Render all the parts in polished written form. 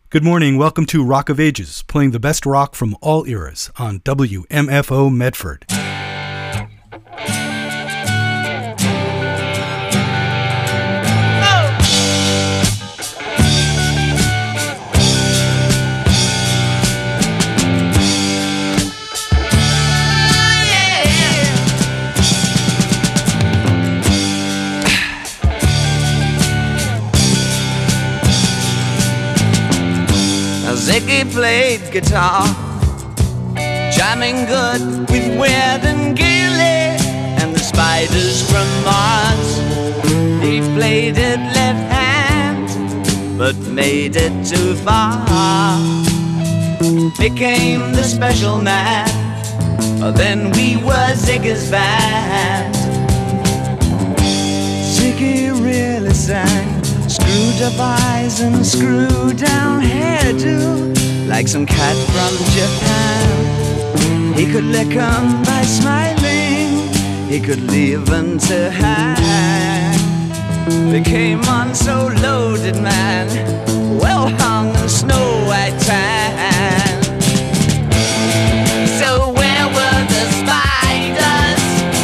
Good morning. Welcome to Rock of Ages, playing the best rock from all eras on WMFO Medford. Ziggy played guitar, jamming good with Weird and Gilly and the Spiders from Mars. He played it left hand, but made it too far. Became the special man, then we were Ziggy's band. Ziggy really sang, screwed up eyes and screwed down hairdo, like some cat from Japan. He could lick 'em by smiling, he could leave 'em to hang. Became on so loaded man, well hung in snow white tan. So where were the spiders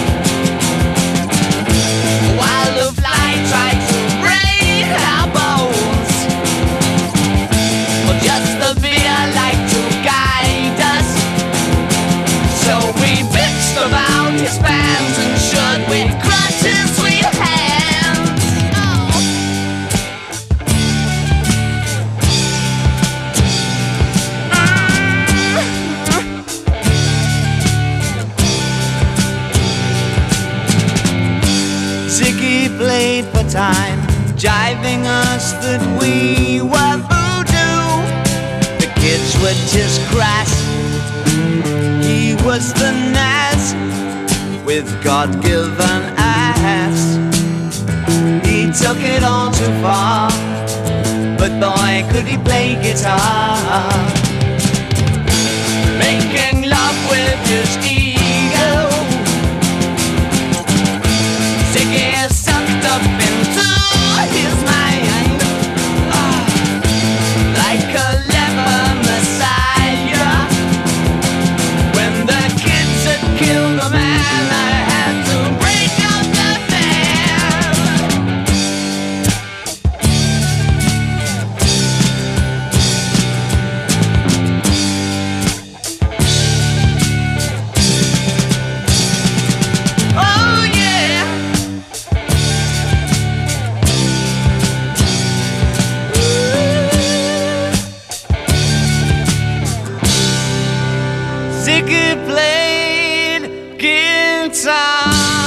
while the fly tried to break our bones? Well, just the beer like to guide us. So we bitched about his fans and should we crush his sweet hands. Ziggy played for time, jiving us that we were voodoo. The kids were just crass, he was the Nas with God-given ass. He took it all too far, but boy could he play guitar. Making love with his ego, Ziggy sucked up into his mind, like a leper messiah. When the kids had killed the man, I had to break up the Oh yeah. Ziggy played guitar.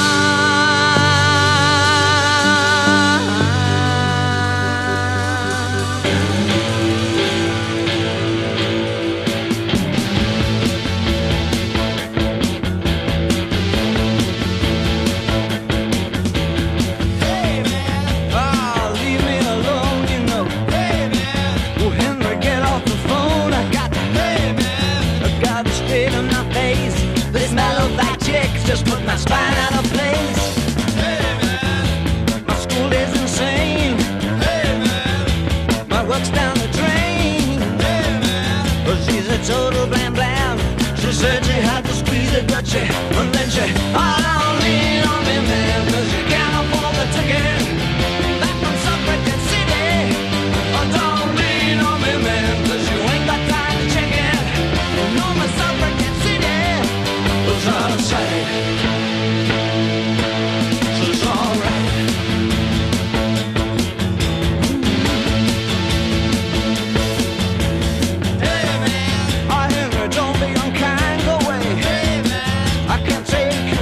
Hey man, oh, leave me alone, you know. Hey man, oh Henry, get off the phone. I got the I got the straight on my face. This mellow black chick's just put my spine out of place. Hey man, my school is insane. Hey man, my work's down the drain. Hey man, well, she's a total blam blam. She said she had to squeeze it, but she wouldn't let you. Oh, don't lean on me, man, 'cause you can't afford the ticket back from Suffragan City. Oh, don't lean on me, man, 'cause you ain't got time to check it. No, my Suffragan City was out of sight. So it's alright. Hey man, oh Henry, don't be unkind, go away. Hey man, I can't take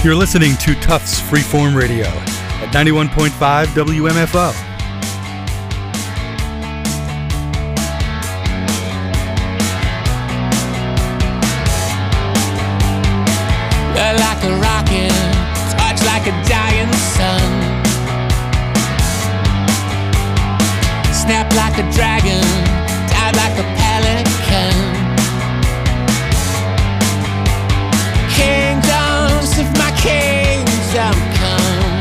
You're listening to Tufts Freeform Radio at 91.5 WMFO. Like a rocket, touch like a dying sun. Snap like a dragon, dive like a pelican. Kingdoms of my kingdom come.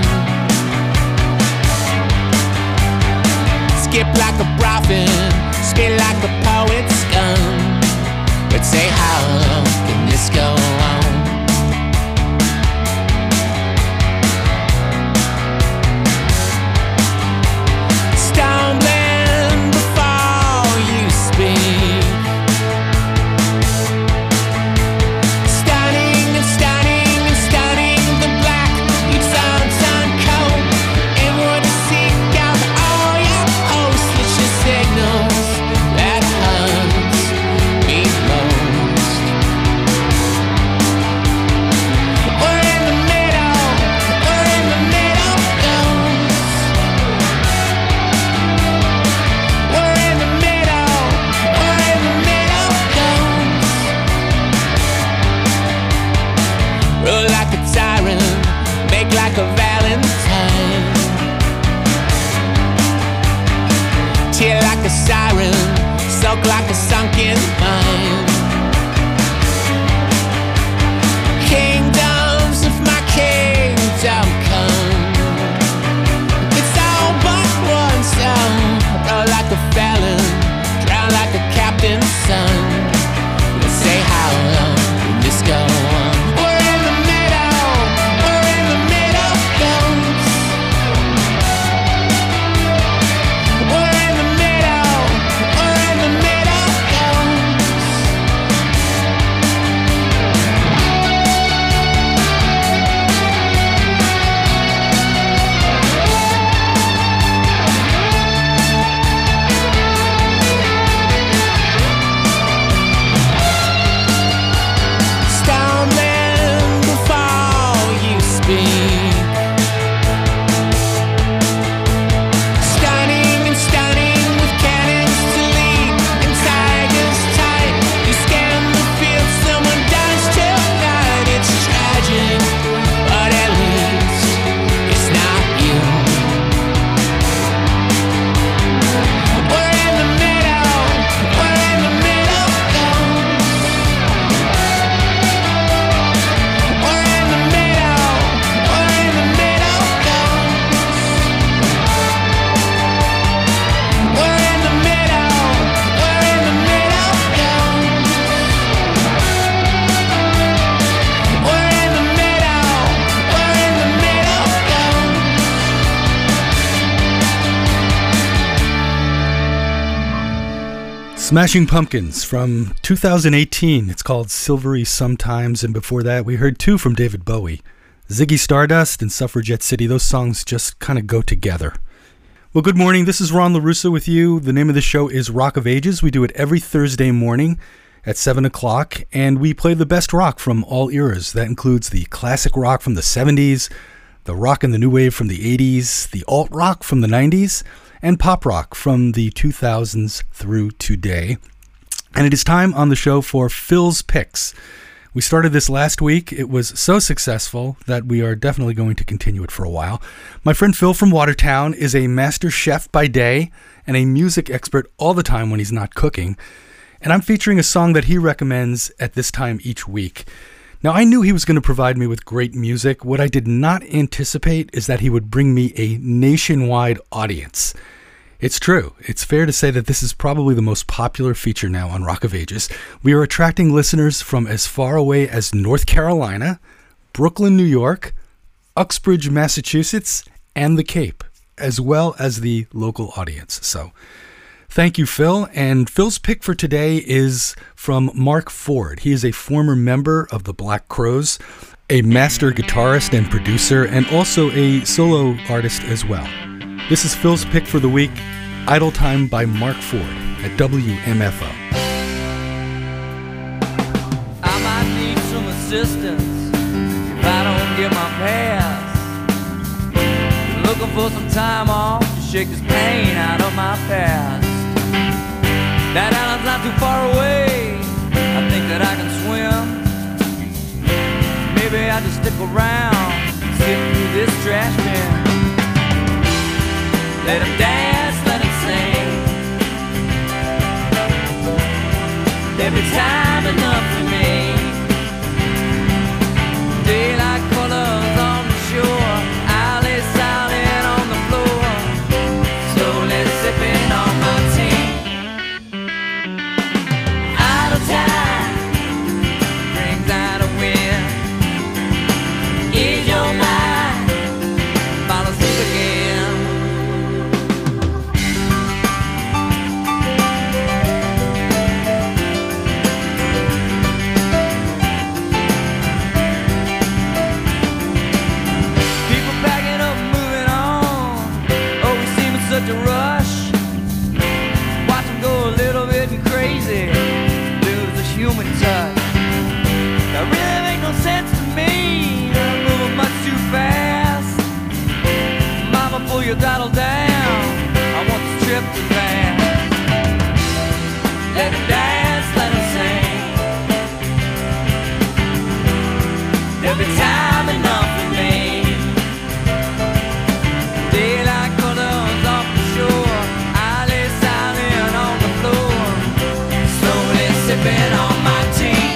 Skip like a prophet, spit like a poet's gun. But say, how long can this go on? Stumbling before you speak, stunning and stunning and stunning the black you turn cold. Inward to seek out all your hosts, it's your signals that hunts me most. We're in the middle, ghosts. We're in the middle, ghosts. Rule like a tyrant, make like a valentine. Tear like a siren, soak like a sunken mine. Kingdoms of my kingdom come. It's all but one song. Roll like a felon, drown like a captain's son. Let's say, how long can this go on? We're in the middle, ghosts. We're in the middle, ghosts. Stumbling before you speak, stunning and stunning with cannons to lead and tigers tight. You scan the field, someone dies tonight. It's tragic, but at least it's not you. We're in the middle, ghosts. We're in the middle, ghosts. We're in the middle, ghosts. We're in the middle, ghosts. Smashing Pumpkins from 2018. It's called Silvery Sometimes, and before that we heard two from David Bowie. Ziggy Stardust and Suffragette City. Those songs just kind of go together. Well, good morning. This is Ron LaRusso with you. The name of the show is Rock of Ages. We do it every Thursday morning at 7 o'clock, and we play the best rock from all eras. That includes the classic rock from the 70s, the rock and the new wave from the 80s, the alt rock from the 90s, and pop rock from the 2000s through today. And it is time on the show for Phil's Picks. We started this last week. It was so successful that we are definitely going to continue it for a while. My friend Phil from Watertown is a master chef by day and a music expert all the time when he's not cooking. And I'm featuring a song that he recommends at this time each week. Now, I knew he was going to provide me with great music. What I did not anticipate is that he would bring me a nationwide audience. It's true. It's fair to say that this is probably the most popular feature now on Rock of Ages. We are attracting listeners from as far away as North Carolina, Brooklyn, New York, Uxbridge, Massachusetts, and the Cape, as well as the local audience. So thank you, Phil. And Phil's pick for today is from Mark Ford. He is a former member of the Black Crowes, a master guitarist and producer, and also a solo artist as well. This is Phil's pick for the week, Idle Time by Mark Ford at WMFO. I might need some assistance if I don't forget my past. Looking for some time off to shake this pain out of my past. That island's not too far away, I think that I can swim. Maybe I'll just stick around and sit through this trash bin. Let him dance, let him sing. There'll be time enough for me. Daylight colors on the shore, I lay silent on the floor, slowly sipping on my tea. Out of time, brings out a wind. Ease your mind, fall asleep again. People packing up, moving on. Oh, we seem in such a rush. Watch them go a little bit crazy, lose the human touch. That really make no sense to me. I'm moving much too fast. Mama, pull your throttle down. I want this trip to last. Let him dance, let him sing. There'll be time enough for me. Daylight colors off the shore, I lay silent on the floor, slowly sipping on my tea.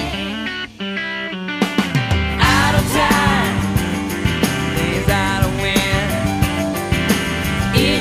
Out of time, days out of wind.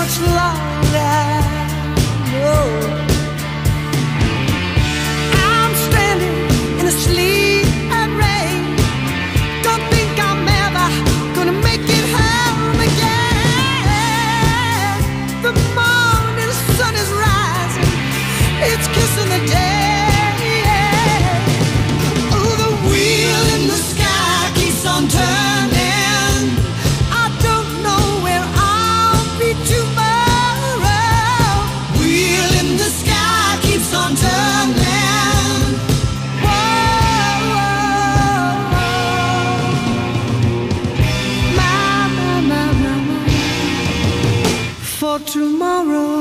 much longer. No. I'm standing in the sleet and rain. Don't think I'm ever gonna make it home again. The morning sun is rising, it's kissing the day. Oh, the wheel in the sky keeps on turning. I don't know where I'll be tomorrow. Wheel in the sky keeps on turning. Whoa, whoa, whoa. My, for tomorrow.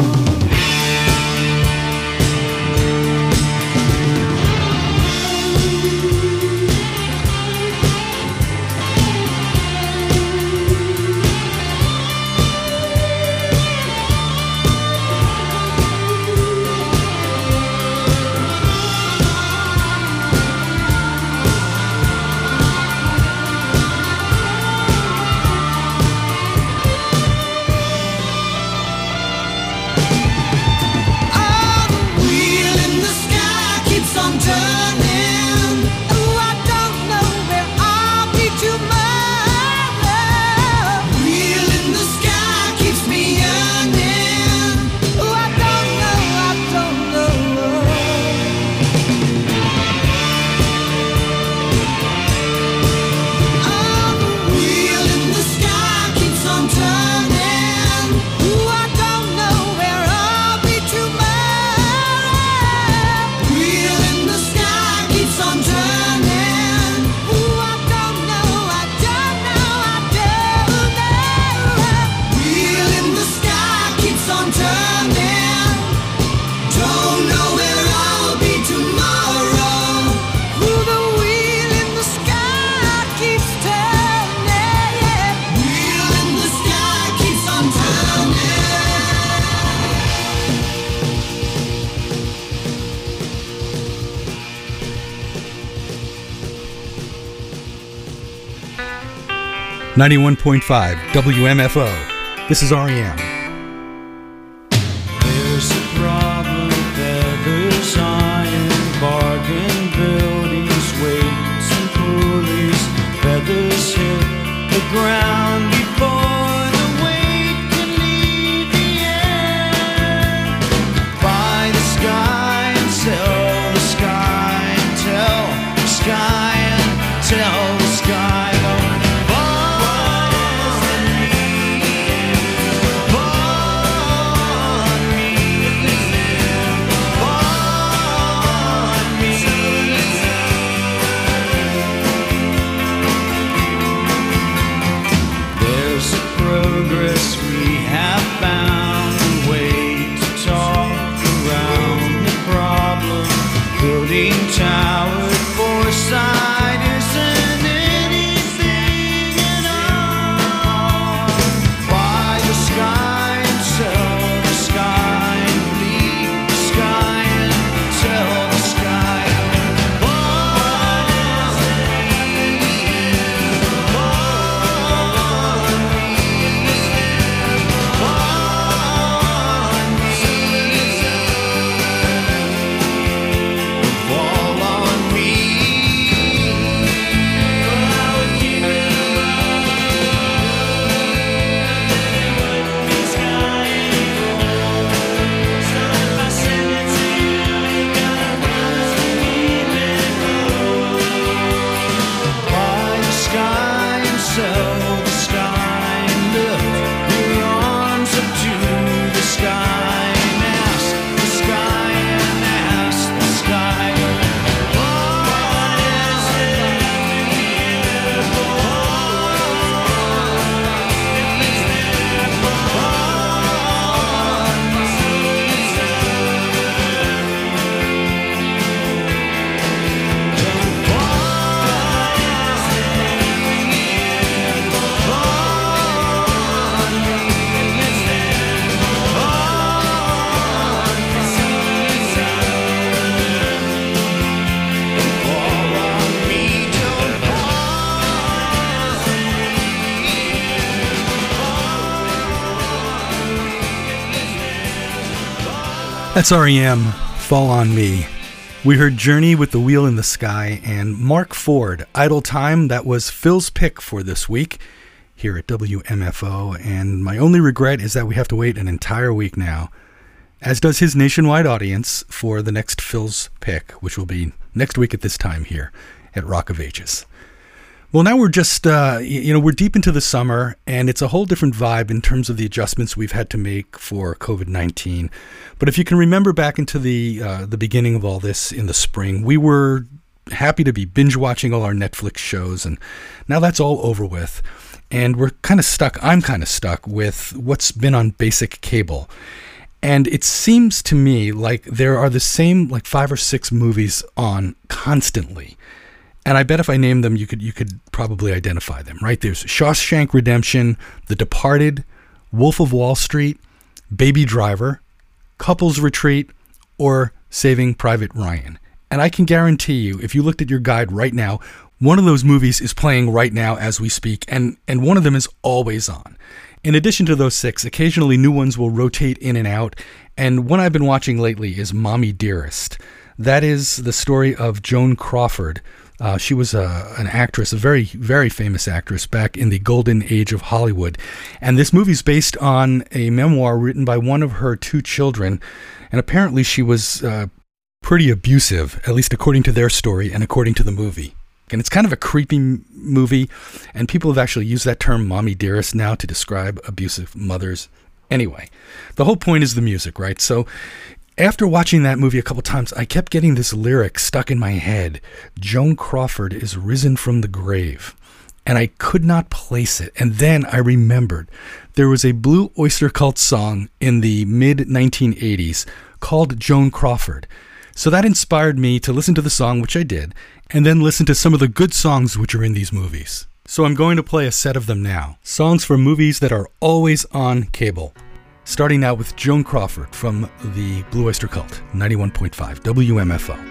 .5 WMFO. This is REM. There's a problem, feathers, iron, bargain buildings, weights and pulleys. Feathers hit the ground before the weight can leave the air. Buy the sky and sell the sky and tell the sky and tell the sky. What That's REM, Fall on Me. We heard Journey with The Wheel in the Sky and Mark Ford, Idle Time. That was Phil's pick for this week here at WMFO, and my only regret is that we have to wait an entire week now, as does his nationwide audience, for the next Phil's pick, which will be next week at this time here at Rock of Ages. Well, now we're just, we're deep into the summer, and it's a whole different vibe in terms of the adjustments we've had to make for COVID-19. But if you can remember back into the beginning of all this in the spring, we were happy to be binge watching all our Netflix shows, and now that's all over with. And we're kind of stuck, I'm kind of stuck with what's been on basic cable. And it seems to me like there are the same 5 or 6 movies on constantly. And I bet if I named them, you could probably identify them, right? There's Shawshank Redemption, The Departed, Wolf of Wall Street, Baby Driver, Couples Retreat, or Saving Private Ryan. And I can guarantee you, if you looked at your guide right now, one of those movies is playing right now as we speak, and one of them is always on. In addition to those 6, occasionally new ones will rotate in and out, and one I've been watching lately is Mommy Dearest. That is the story of Joan Crawford. She was an actress, a very, very famous actress back in the golden age of Hollywood. And this movie's based on a memoir written by one of her 2 children. And apparently she was pretty abusive, at least according to their story and according to the movie. And it's kind of a creepy movie. And people have actually used that term, Mommy Dearest, now to describe abusive mothers. Anyway, the whole point is the music, right? So after watching that movie a couple times, I kept getting this lyric stuck in my head. Joan Crawford is risen from the grave. And I could not place it. And then I remembered there was a Blue Oyster Cult song in the mid-1980s called Joan Crawford. So that inspired me to listen to the song, which I did, and then listen to some of the good songs which are in these movies. So I'm going to play a set of them now. Songs from movies that are always on cable. Starting out with Joan Crawford from the Blue Oyster Cult, 91.5 WMFO.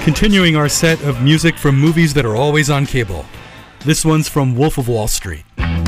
Continuing our set of music from movies that are always on cable. This one's from Wolf of Wall Street.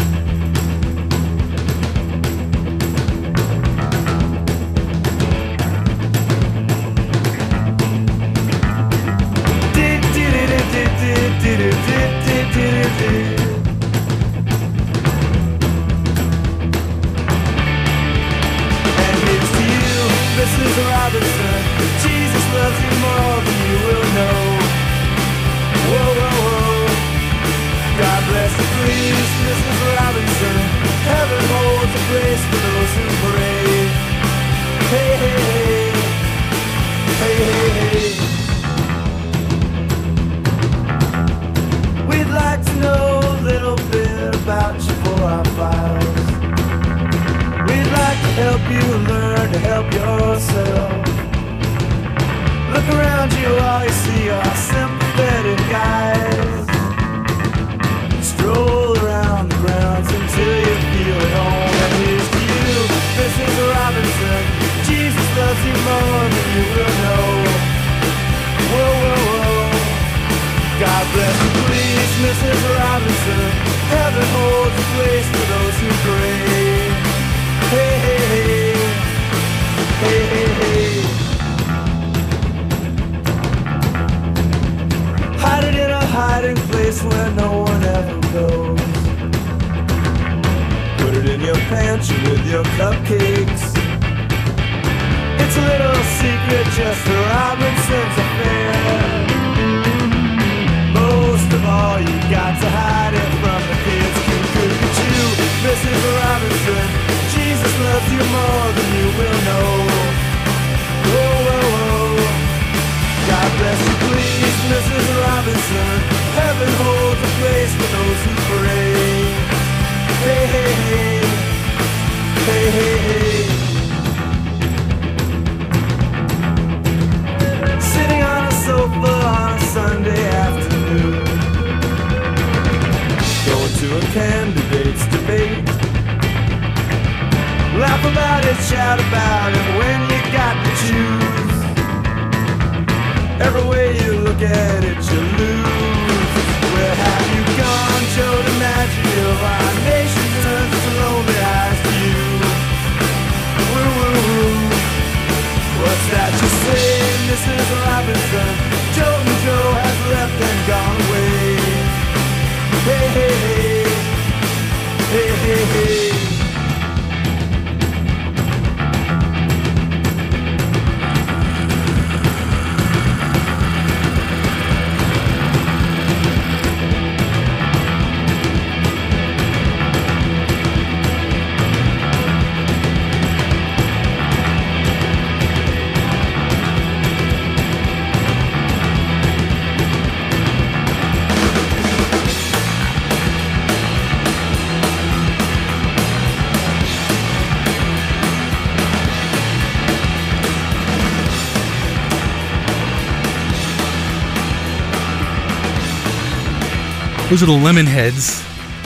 Those are the Lemonheads,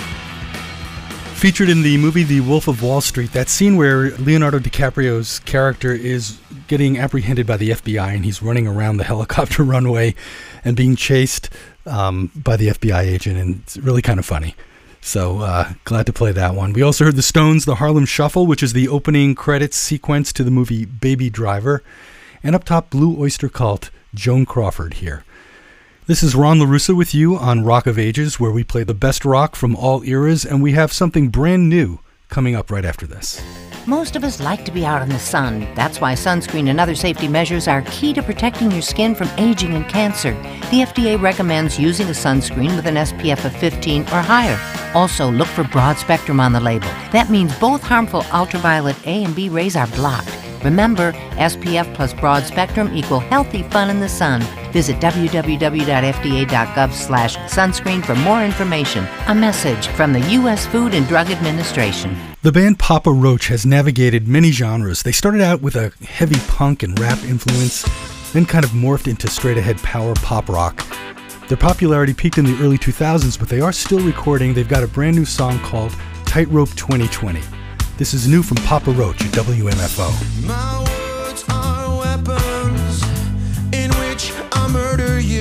featured in the movie The Wolf of Wall Street. That scene where Leonardo DiCaprio's character is getting apprehended by the FBI and he's running around the helicopter runway and being chased by the FBI agent, and it's really kind of funny. So glad to play that one. We also heard the Stones' The Harlem Shuffle, which is the opening credits sequence to the movie Baby Driver. And up top, Blue Oyster Cult, Joan Crawford here. This is Ron LaRussa with you on Rock of Ages, where we play the best rock from all eras, and we have something brand new coming up right after this. Most of us like to be out in the sun. That's why sunscreen and other safety measures are key to protecting your skin from aging and cancer. The FDA recommends using a sunscreen with an SPF of 15 or higher. Also, look for broad spectrum on the label. That means both harmful ultraviolet A and B rays are blocked. Remember, SPF plus broad spectrum equal healthy fun in the sun. Visit www.fda.gov/sunscreen for more information. A message from the U.S. Food and Drug Administration. The band Papa Roach has navigated many genres. They started out with a heavy punk and rap influence, then kind of morphed into straight-ahead power pop rock. Their popularity peaked in the early 2000s, but they are still recording. They've got a brand new song called Tightrope 2020. This is new from Papa Roach at WMFO. My words are weapons in which I murder you.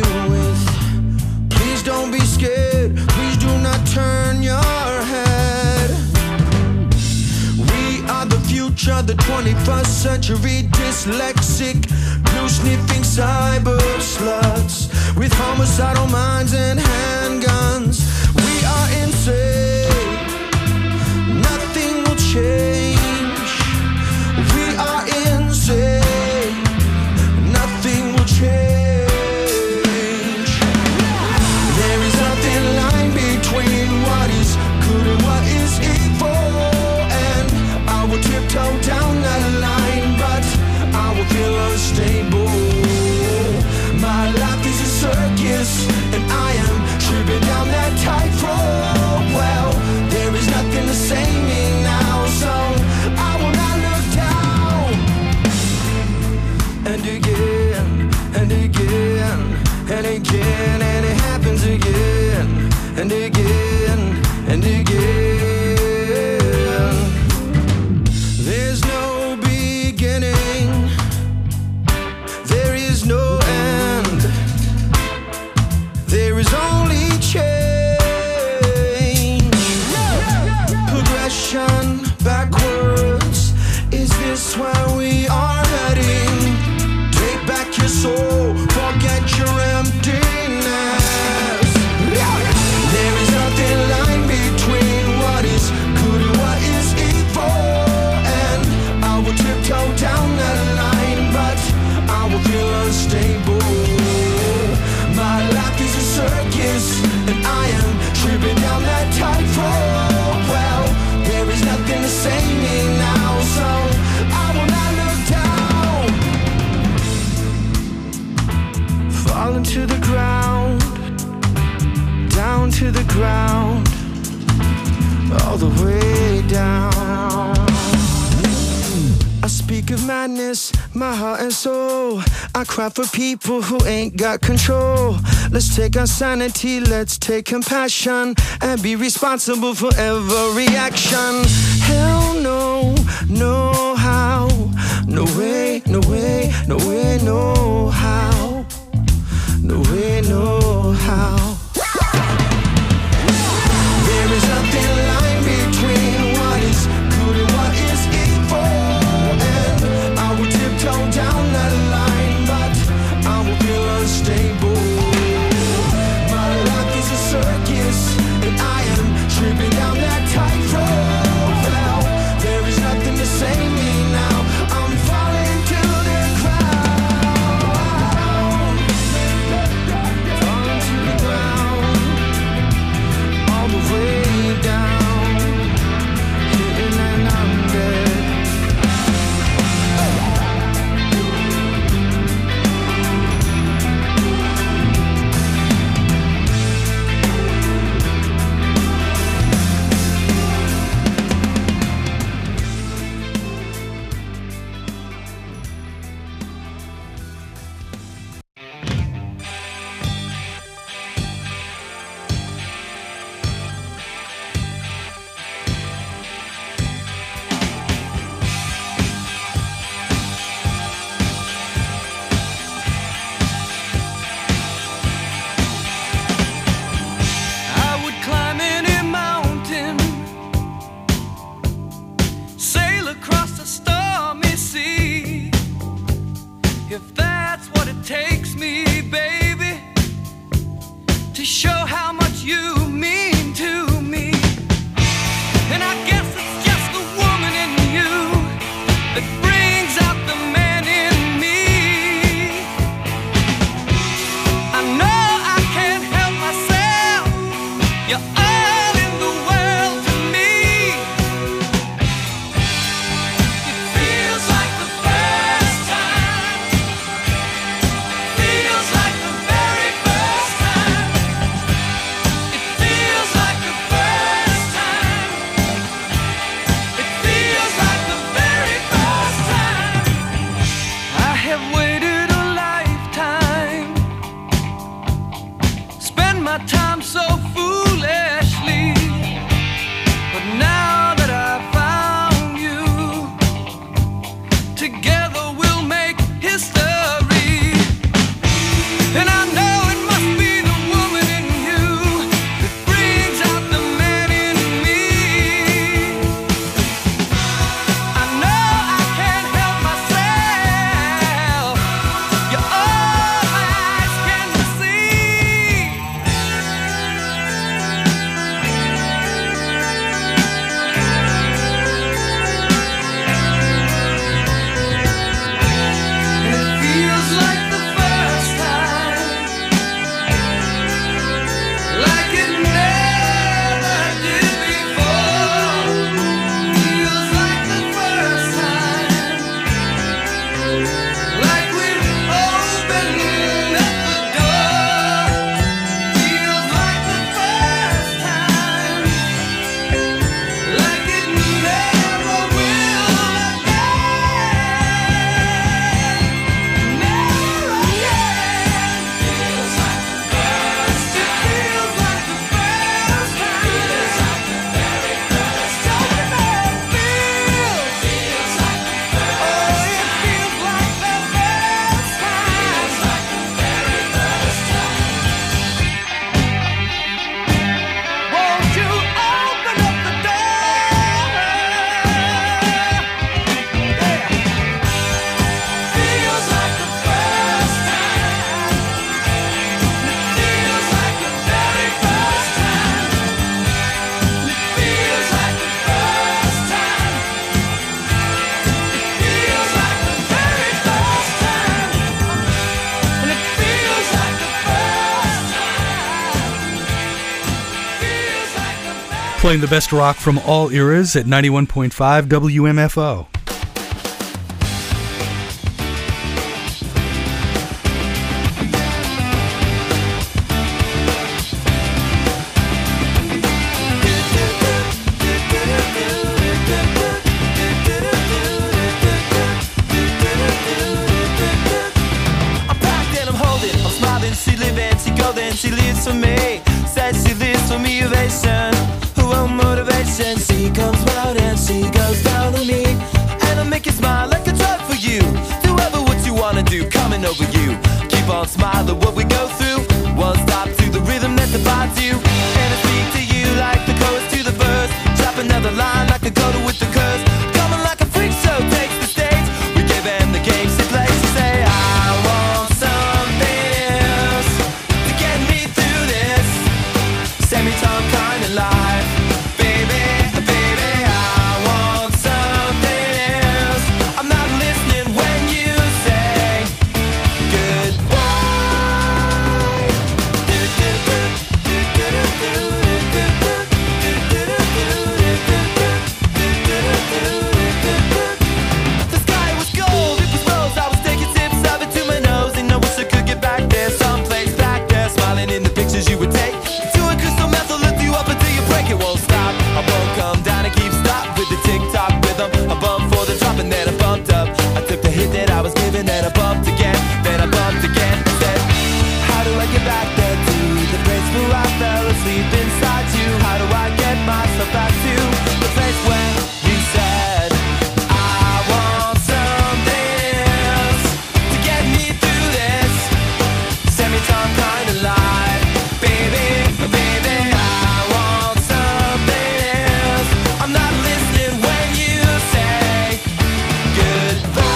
future, the 21st century, dyslexic, glue-sniffing cyber sluts with homicidal minds and handguns. We are insane, nothing will change. We are insane, nothing will change. There is nothing line between what is good and what is evil, and I will tiptoe down that line, but I will feel unstable. My life is a circus, and I am tripping down that tightrope. Well, there is nothing to save me now, so I will not look down. And again, and again, and again, and it happens again, and again, and again. There's no beginning, there is no end, there is only change. Progression backwards, is this where we are heading? Take back your soul, forget your emptiness. There is nothing line between what is good and what is evil, and I will tiptoe down that line, but I will feel unstable. My life is a circus, and I am tripping down that tightrope. Well, there is nothing to save me now, so I will not look down. Falling to the ground, down to the ground, all the way down. I speak of madness, my heart and soul. I cry for people who ain't got control. Let's take our sanity, let's take compassion, and be responsible for every action. Hell no, no how, no way, no way, no way, no how, no way, no how. There is nothing line between what is good and what is evil, and I will tiptoe down that line, but I will feel unstable. My life is a circus, and I am tripping down that tightrope. Well, there is nothing to save me now, I'm falling to the ground. Falling to the ground, all the way down, hitting and I'm dead. I would climb any mountain, sail across the stormy sea, if that's what it takes me, baby, to show how much you mean to me. And I guess it's just the woman in you that brings out the man in me. I know I can't help myself, you're all in the world to me. It feels like the first time, feels like the very first time. It Playing the best rock from all eras at 91.5 WMFO. I'm packed and I'm holding, I'm smiling, she living, she golden, she lives for me. Says she lives for me, ovation, her own motivation. She comes round and she goes down on me, and I make you smile like a drug for you. Do ever what you wanna do, coming over you. Keep on smiling what we go through. One stop to the rhythm that divides you, and I speak to you like the chorus to the verse. Drop another line like a coda with the curse. Coming like a freak show takes the stage. We give them the game she plays. She say I want something else to get me through this semi-time kind of life. Baby, baby, I want something else. I'm not listening when you say goodbye. The sky was gold, it was rose. I was taking sips of it to my nose, and I wish I could get back there, someplace back there, smiling in the pictures you would take. To a crystal method, lift you up until you break. It won't stop. I won't come down and keep stop with the tick-tock rhythm. I bumped for the drop and then I bumped up. I took the hit that I was given, then I bumped again, then I bumped again. I said, how do I get back there to the place where I fell asleep inside you? How do I get myself back to the place where you said I want something else to get me through this semi-time kind of life? Baby, baby, I want something else. I'm not listening when you say goodbye.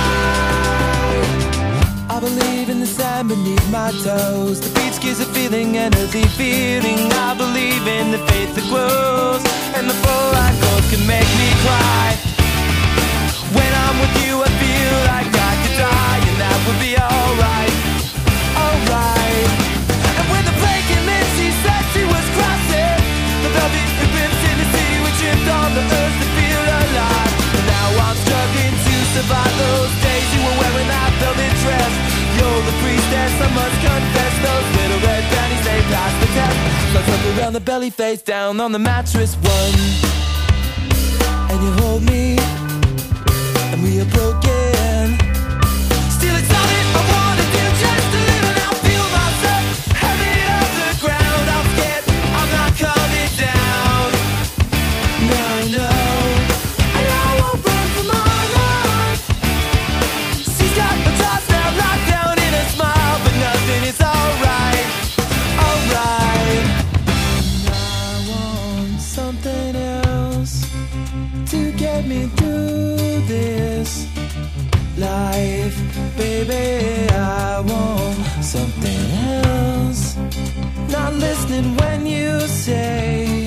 I believe in the sand beneath my toes. The beach gives a feeling, an earthy feeling. I believe in the faith that grows, and the fluoride goes can make me cry. When I'm with you, I feel like I could die, and that would be alright, alright. And when the plane came in, she said she was crossing the velvet ribbons in the sea. We tripped on the earth to feel alive, and now I'm struggling to survive those days you were wearing that velvet dress. You're the priestess, I must confess. Those little red panties, they passed the test. So I took around the belly, face down on the mattress one, and you hold me, and we are broken. Still it's all that I wanna do, just to live and I'll feel myself heavy off the ground. I'm scared, I'm not coming down. No, no, and I won't run from my life. She's got the thoughts now locked down in a smile, but nothing is alright, alright. I want something else to get me through this life. Baby, I want something else. Not listening when you say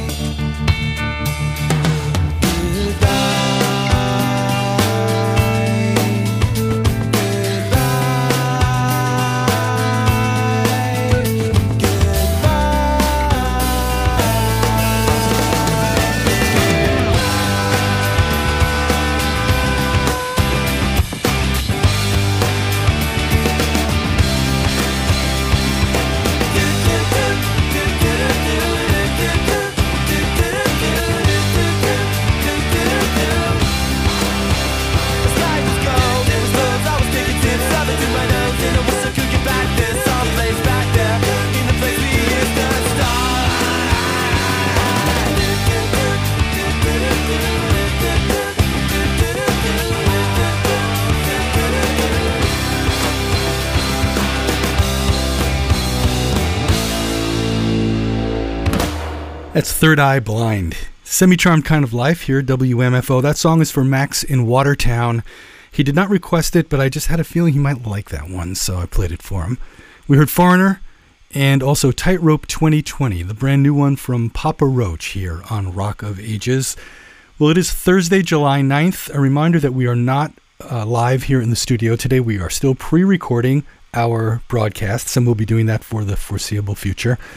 That's Third Eye Blind. Semi-Charmed Kind of Life here at WMFO. That song is for Max in Watertown. He did not request it, but I just had a feeling he might like that one, so I played it for him. We heard Foreigner and also Tightrope 2020, the brand new one from Papa Roach here on Rock of Ages. Well, it is Thursday, July 9th. A reminder that we are not live here in the studio today. We are still pre-recording our broadcasts, and we'll be doing that for the foreseeable future.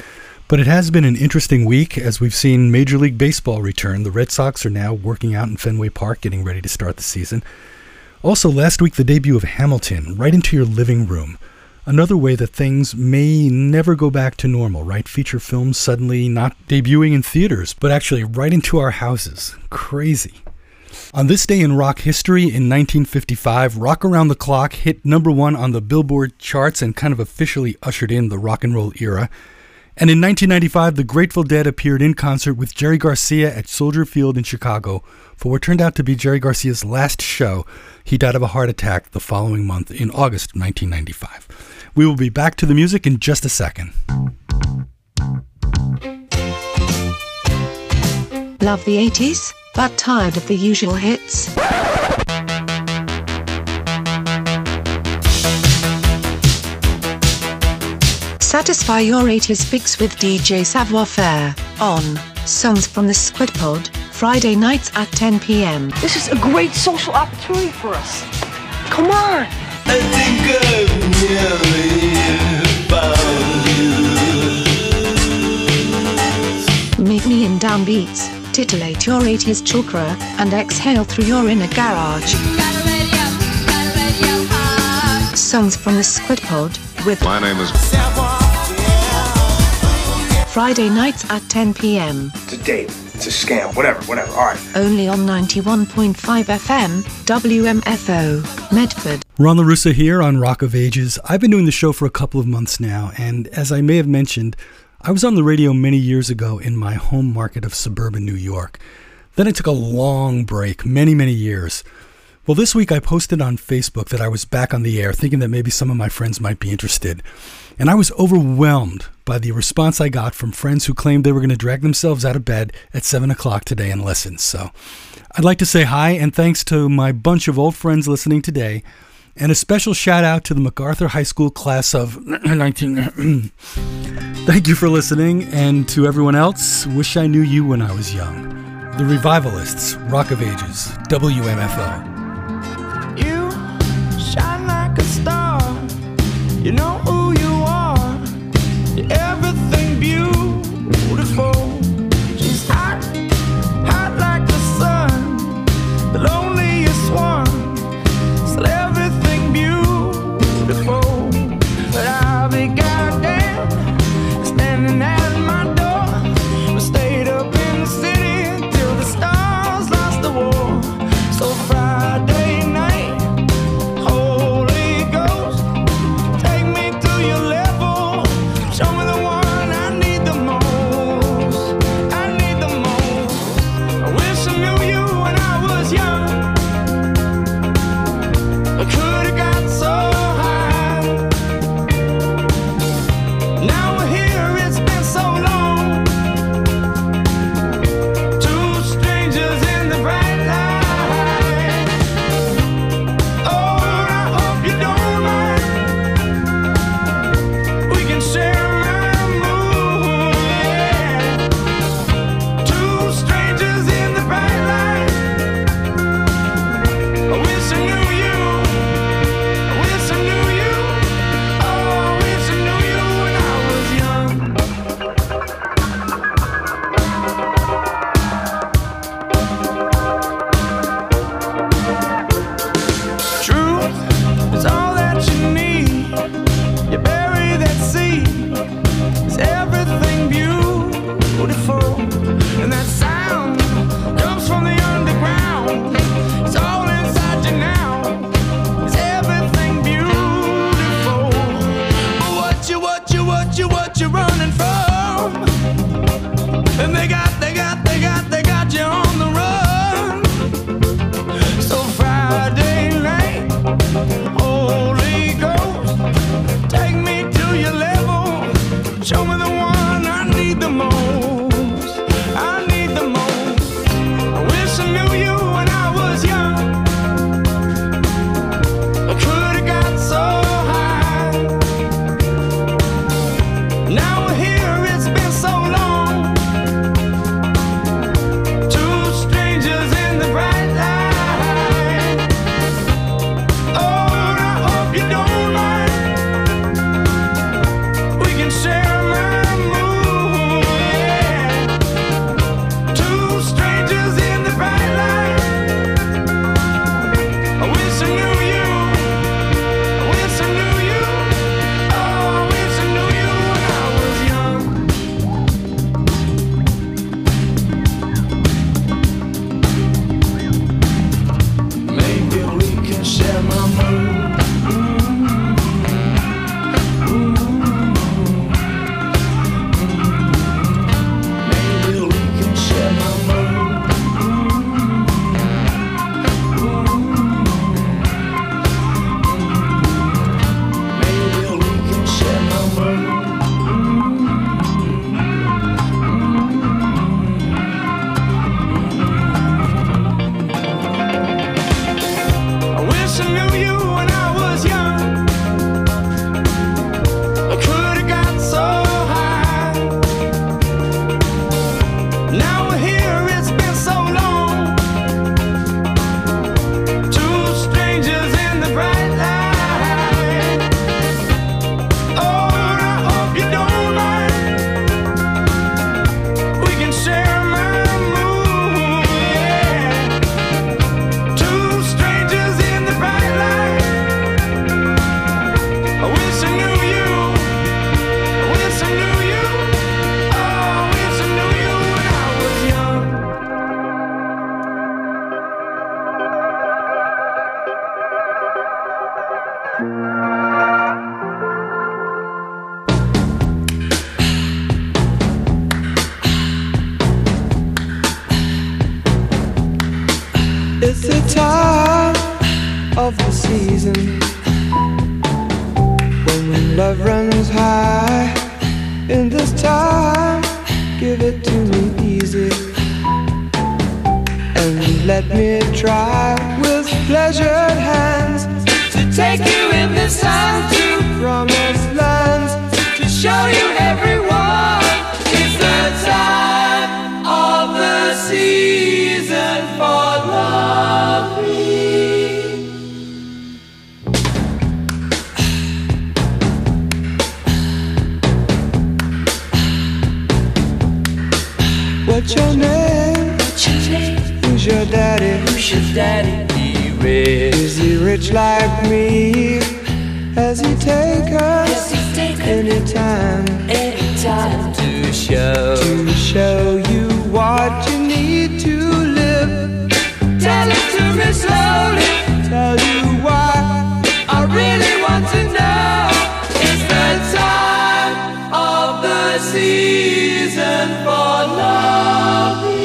But it has been an interesting week as we've seen Major League Baseball return. The Red Sox are now working out in Fenway Park, getting ready to start the season. Also, last week, the debut of Hamilton, right into your living room. Another way that things may never go back to normal, right? Feature films suddenly not debuting in theaters, but actually right into our houses. Crazy. On this day in rock history, in 1955, Rock Around the Clock hit #1 on the Billboard charts and kind of officially ushered in the rock and roll era. And in 1995, the Grateful Dead appeared in concert with Jerry Garcia at Soldier Field in Chicago for what turned out to be Jerry Garcia's last show. He died of a heart attack the following month in August 1995. We will be back to the music in just a second. Love the 80s, but tired of the usual hits? Satisfy your 80s fix with DJ Savoir Faire on Songs from the Squid Pod, Friday nights at 10 p.m. This is a great social opportunity for us. Come on! I think I've nearly found you. Meet me in downbeats, titillate your 80s chakra, and exhale through your inner garage. Songs from the Squid Pod with My name is Friday nights at 10 p.m. It's a date. It's a scam. Whatever. All right. Only on 91.5 FM, WMFO, Medford. Ron LaRussa here on Rock of Ages. I've been doing the show for a couple of months now, and as I may have mentioned, I was on the radio many years ago in my home market of suburban New York. Then I took a long break, many years. Well, this week I posted on Facebook that I was back on the air, thinking that maybe some of my friends might be interested. And I was overwhelmed by the response I got from friends who claimed they were going to drag themselves out of bed at 7 o'clock today and listen. So I'd like to say hi and thanks to my bunch of old friends listening today. And a special shout out to the MacArthur High School class of 19... Thank you for listening. And to everyone else, wish I knew you when I was young. The Revivalists, Rock of Ages, WMFO. You shine like a star. You know who you are. You're everything beautiful. She's hot, hot like the sun. The loneliest one. Still everything beautiful. But I'll be goddamn standing at my door. We stayed up in the city till the stars lost the war. So Friday night, Holy Ghost, take me to your of the season. When love runs high in this time, give it to me easy and let me try with pleasured hands to take you in this time to promised lands, to show you everyone. It's the time of the season for loving. What's your name? Who's your daddy? Is he rich like me? Has he take us anytime to show you what you need to live? Tell it to me slowly, tell you why I really want to know. It's the time of the season for loving.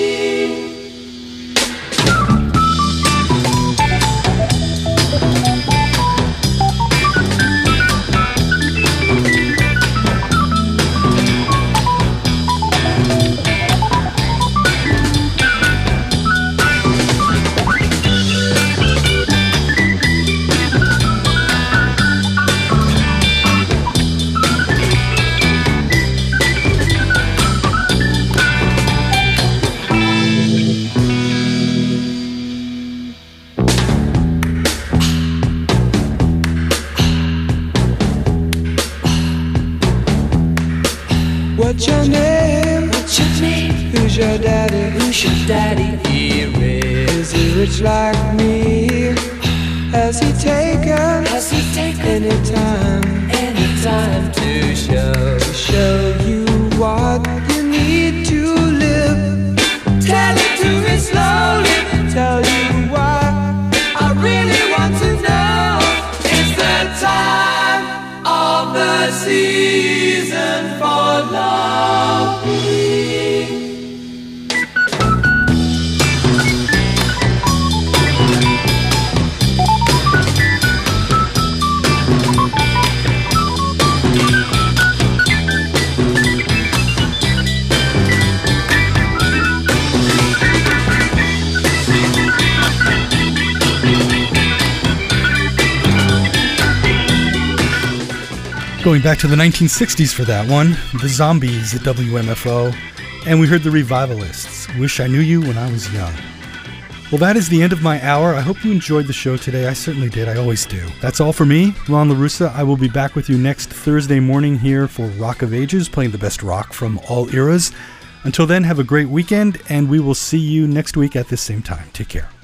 What's your name? Who's your daddy? Is he rich like me? Has he taken anytime to show you what you need to live? Tell it to me slowly, tell you why I really want to know. It's the time of the season for loving. Going back to the 1960s for that one, the Zombies at WMFO, and we heard the Revivalists, Wish I Knew You When I Was Young. Well, that is the end of my hour. I hope you enjoyed the show today. I certainly did. I always do. That's all for me, Ron LaRussa. I will be back with you next Thursday morning here for Rock of Ages, playing the best rock from all eras. Until then, have a great weekend, and we will see you next week at this same time. Take care.